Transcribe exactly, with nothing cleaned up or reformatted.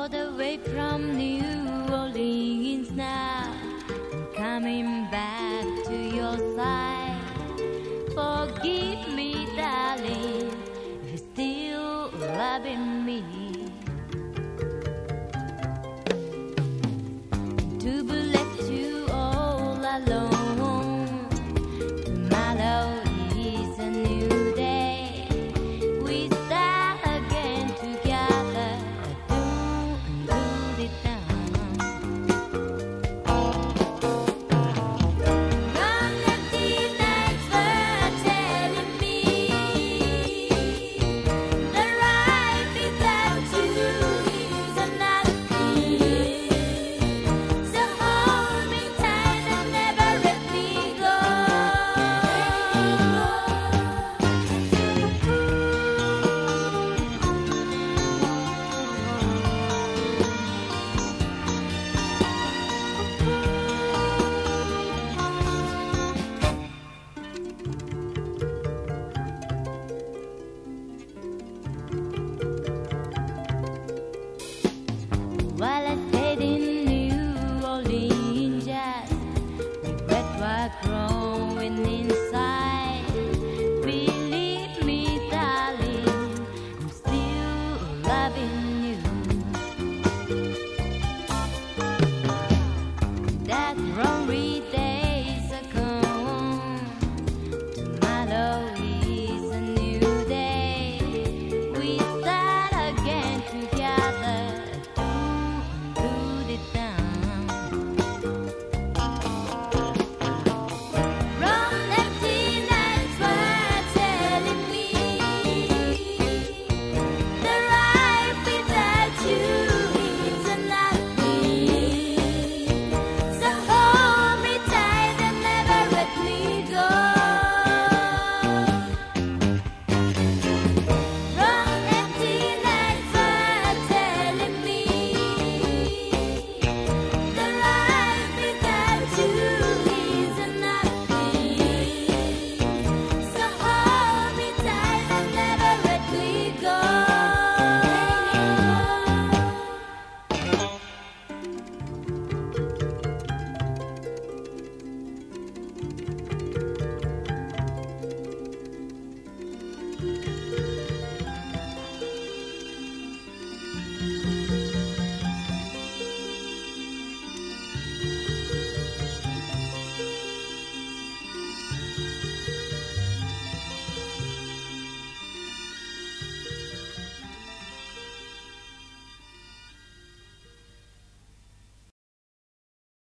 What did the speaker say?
all the way from New Orleans now. I'm coming back to your side. Forgive me, darling, if you're still loving me. To be left you all alone, tomorrow is a new day. We start again together, don't do it down. Long empty nights were telling me that life without you is another. So hold me tight and never let me go. While I stayed in New Orleans, just regret what wrong.